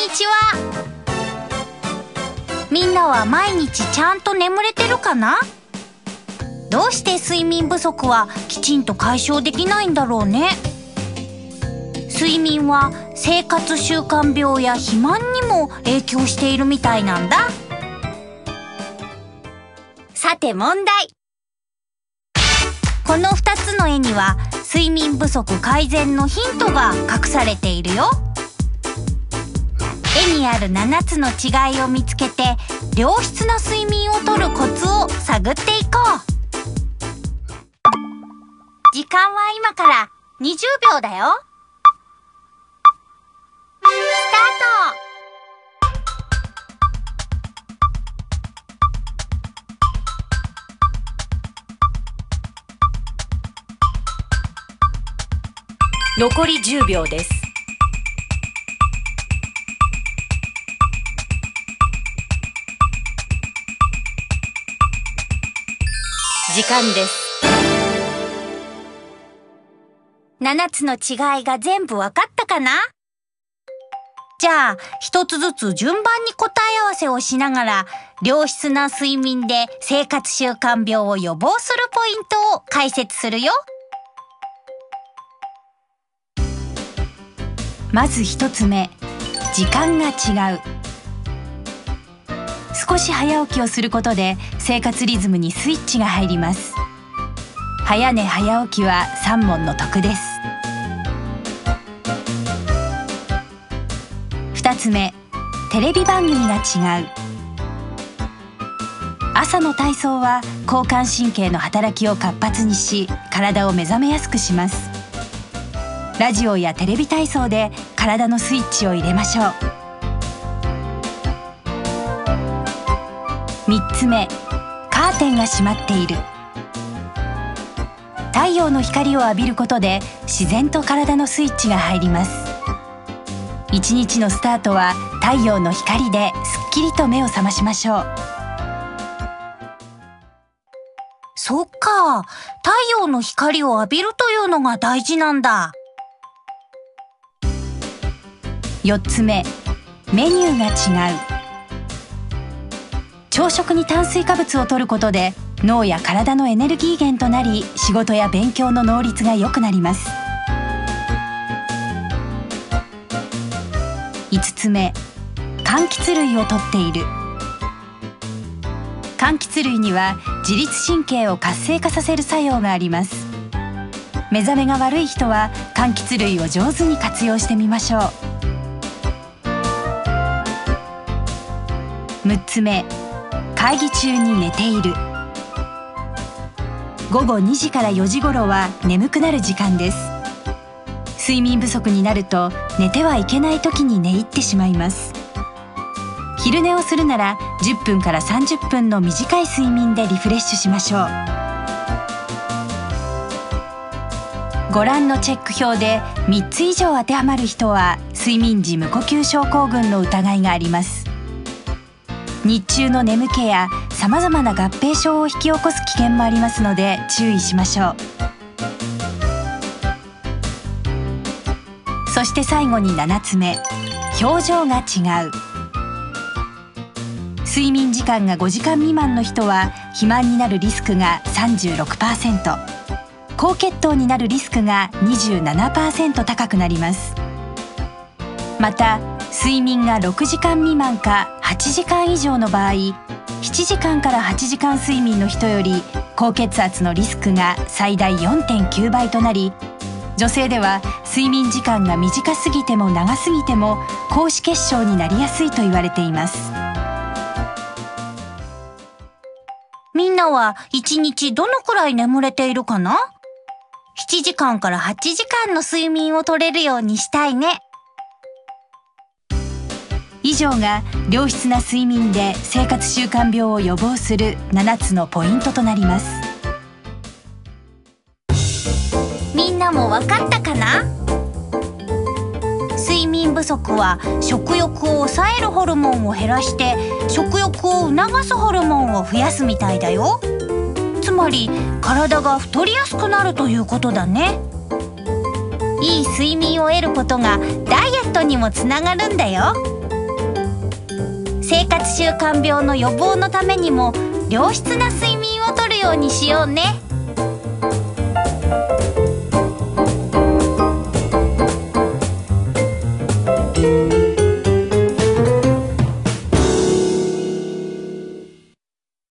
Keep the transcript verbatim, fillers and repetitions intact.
にちは。みんなは毎日ちゃんと眠れてるかな？どうして睡眠不足はきちんと解消できないんだろうね。睡眠は生活習慣病や肥満にも影響しているみたいなんだ。さて問題。このふたつの絵には睡眠不足改善のヒントが隠されているよ。絵にあるななつの違いを見つけて良質な睡眠をとるコツを探っていこう。時間は今からにじゅうびょうだよ。スタート。 残りじゅうびょうです。時間です。 ななつの違いが全部わかったかな？じゃあ一つずつ順番に答え合わせをしながら良質な睡眠で生活習慣病を予防するポイントを解説するよ。 まず一つ目、時間が違う。少し早起きをすることで生活リズムにスイッチが入ります。早寝早起きは三問の得です。二つ目、テレビ番組が違う。朝の体操は交感神経の働きを活発にし、体を目覚めやすくします。ラジオやテレビ体操で体のスイッチを入れましょう。みっつめ、カーテンが閉まっている。太陽の光を浴びることで自然と体のスイッチが入ります。一日のスタートは太陽の光ですっきりと目を覚ましましょう。 そっか、太陽の光を浴びるというのが大事なんだ。 よっつめ、メニューが違う。朝食に炭水化物を摂ることで脳や体のエネルギー源となり、仕事や勉強の能率が良くなります。いつつめ、柑橘類を摂っている。柑橘類には自律神経を活性化させる作用があります。目覚めが悪い人は柑橘類を上手に活用してみましょう。むっつめ、会議中に寝ている。ごごにじからよじ頃は眠くなる時間です。睡眠不足になると寝てはいけない時に寝入ってしまいます。昼寝をするならじゅっぷんからさんじゅっぷんの短い睡眠でリフレッシュしましょう。ご覧のチェック表でみっつ以上当てはまる人は睡眠時無呼吸症候群の疑いがあります。日中の眠気やさまざまな合併症を引き起こす危険もありますので注意しましょう。そして最後にななつめ、表情が違う。睡眠時間がごじかん未満の人は肥満になるリスクが さんじゅうろくパーセント、高血糖になるリスクが にじゅうななパーセント 高くなります。また睡眠がろくじかん未満かはちじかん以上の場合、しちじかんからはちじかん睡眠の人より高血圧のリスクが最大 よんてんきゅうばいとなり、女性では睡眠時間が短すぎても長すぎても高脂血症になりやすいと言われています。 みんなはいちにちどのくらい眠れているかな？しちじかんからはちじかんの睡眠を取れるようにしたいね。 以上が良質な睡眠で生活習慣病を予防するななつのポイントとなります。 みんなもわかったかな？睡眠不足は食欲を抑えるホルモンを減らして食欲を促すホルモンを増やすみたいだよ。つまり体が太りやすくなるということだね。いい睡眠を得ることがダイエットにもつながるんだよ。 活習慣病の予防のためにも良質な睡眠をとるようにしようね。